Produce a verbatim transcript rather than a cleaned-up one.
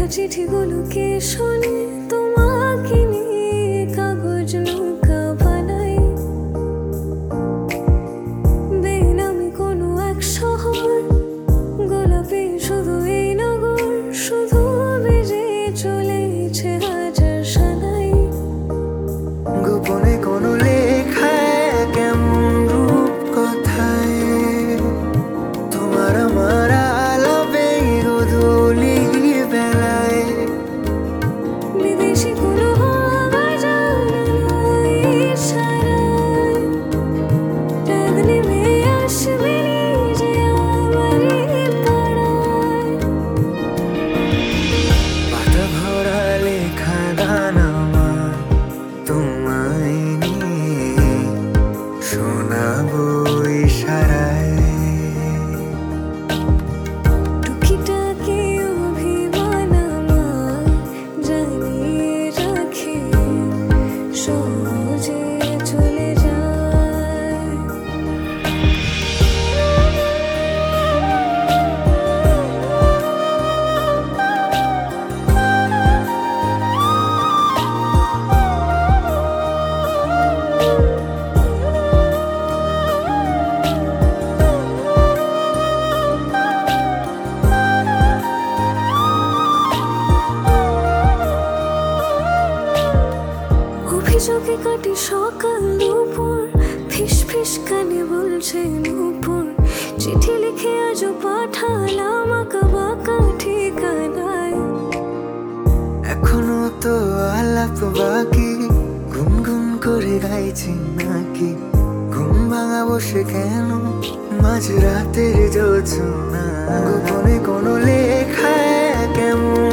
চিঠিগুলোকে শুনে তোমাকে নিয়ে কাগজ নৌকা বানাই। বেনামি কোনো এক শহর, গোলাপি শুধু এই নগর, শুধু বেজে চলেছে হাজার সানাই। গোপনে কোনো লেখায় কেমন রূপ কথায় তোমার আমার আলাপে গোধূলি বেলায়। বিদেশি কোনো হাওয়া জানালো ইশারায়, চাঁদ নেমে আসবে নিজে আমারই পাড়ায়। পাতা ভরা লেখা গান আমার তোমায় নিয়ে শোনাবো ইশারায়। টুকিটাকি অভিমান আমার জানিয়ে রাখে, সহজে চলে যায়। অভিযোগে কাটে সকাল দুপুর, ফিস ফিস কানে বলছে নূপুর। চিঠি লিখে আজও পাঠালাম আঁকা বাঁকা ঠিকানায়। এখনো তো আলাপ বাকি, গুনগুন করে গাইছি নাকি? ঘুম ভাঙা বসে কেন মাঝ রাতের জোছনা? গোপনে কোনো লেখায় কেমন